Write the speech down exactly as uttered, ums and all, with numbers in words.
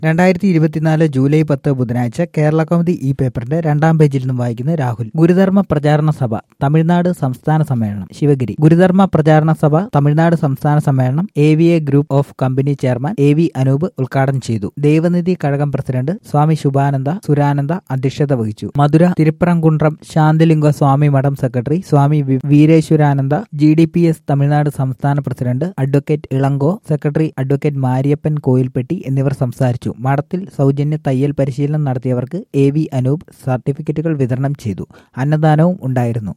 രണ്ടായിരത്തി ഇരുപത്തിനാല് ജൂലൈ പത്ത് ബുധനാഴ്ച കേരള കൗമുദി ഈ പേപ്പറിന്റെ രണ്ടാം പേജിൽ നിന്നും വായിക്കുന്ന രാഹുൽ. ഗുരുധർമ്മ പ്രചാരണ സഭ തമിഴ്നാട് സംസ്ഥാന സമ്മേളനം ശിവഗിരി. ഗുരുധർമ്മ പ്രചാരണ സഭ തമിഴ്നാട് സംസ്ഥാന സമ്മേളനം A V A group of company chairman A V Anoop ഉദ്ഘാടനം ചെയ്തു. ദൈവനിധി കഴകം പ്രസിഡന്റ് സ്വാമി ശുഭാനന്ദ സുരാനന്ദ അധ്യക്ഷത വഹിച്ചു. മധുര തിരുപ്പറംകുണ്ട്രം ശാന്തിലിംഗ സ്വാമി മഠം സെക്രട്ടറി സ്വാമി വി- Veereshwarananda, G D P S Tamil Nadu സംസ്ഥാന president advocate Elango, secretary advocate Mariappan Kovilpatti എന്നിവർ സംസാരിച്ചു. മഠത്തിൽ സൗജന്യ തയ്യൽ പരിശീലനം നടത്തിയവർക്ക് എ വി അനൂപ് സർട്ടിഫിക്കറ്റുകൾ വിതരണം ചെയ്തു. അന്നദാനവും ഉണ്ടായിരുന്നു.